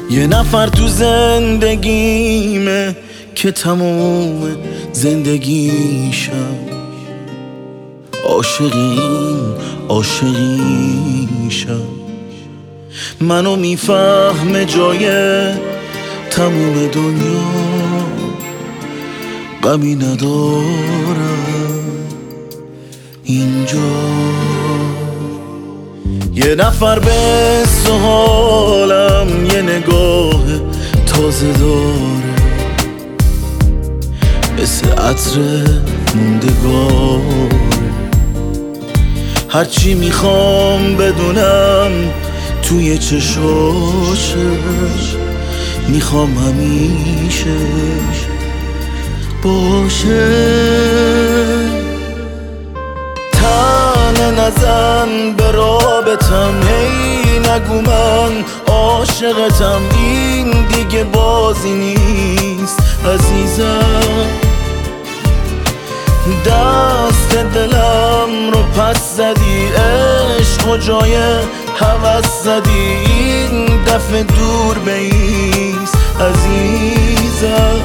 یه نفر تو زندگیمه که تموم زندگیشم عاشقیشم. منو میفهمه جای تموم دنیا غمی ندارم اینجا. یه نفر به حالم یه نگاه تازه داره، مثل عطر موندگاره. هرچی میخوام بدونم توی چشاشش، میخوام همیشه باشه. تنه نزن به رابطم، هی نگو من عاشقتم، این دیگه بازی نیست عزیزم. دست دلم رو پس زدی، عشق و جای هوس زدی، این دفعه دور بیست عزیزم.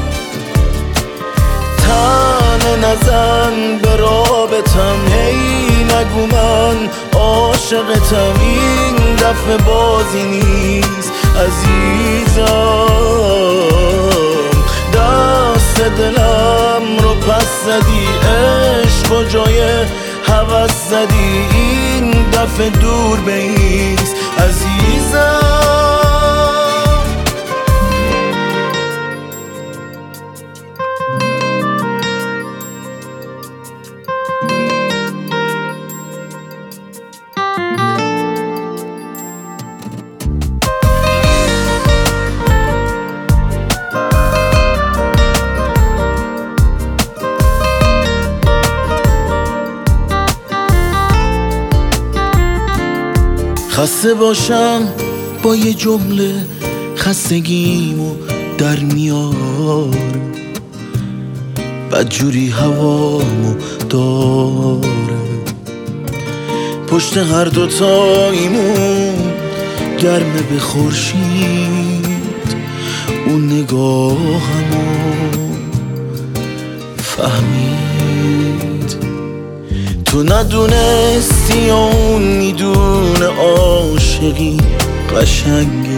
تنه نزن به رابطم، هی نگو من عاشقتم، این دفعه بازی نیست عزیزم. دست دلم رو پس زدی، عشق و جای هوس زدی، این دفعه دور بیست عزیزم. خسته باشم با یه جمله خستگیمو در میاره، بدجوری هوامو داره. پشت هر دوتاییمون گرمه به خورشید، اون نگاهمو فهمید. تو ندونستی اون میدونه عاشقی قشنگه،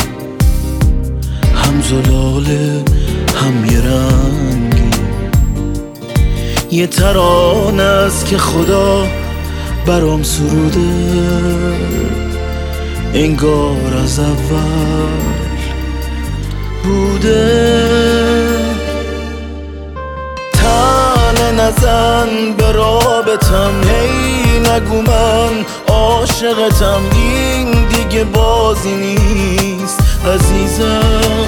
هم زلاله هم یه رنگه. یه ترانه است که خدا برام سروده، انگار از اول بوده. نزن به رابطم، هی نگو من عاشقتم، این دیگه بازی نیست عزیزم.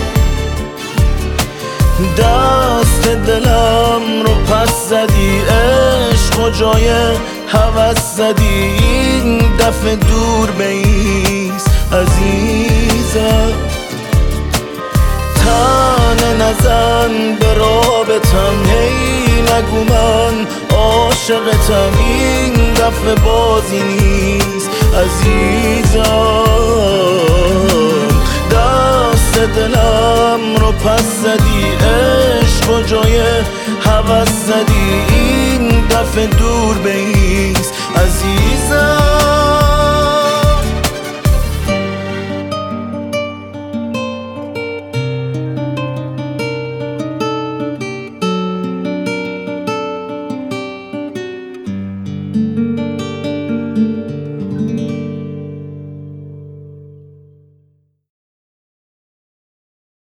دست دلم رو پس زدی، عشق و جای هوس زدی، این دفعه دور بیست عزیزم. تنه نزن به رابطم، هی نگو من عاشقتم، این دفعه بازی نیست عزیزم. دست دلم رو پس زدی، عشق و جای هوس زدی، این دفعه دور بیست عزیزم.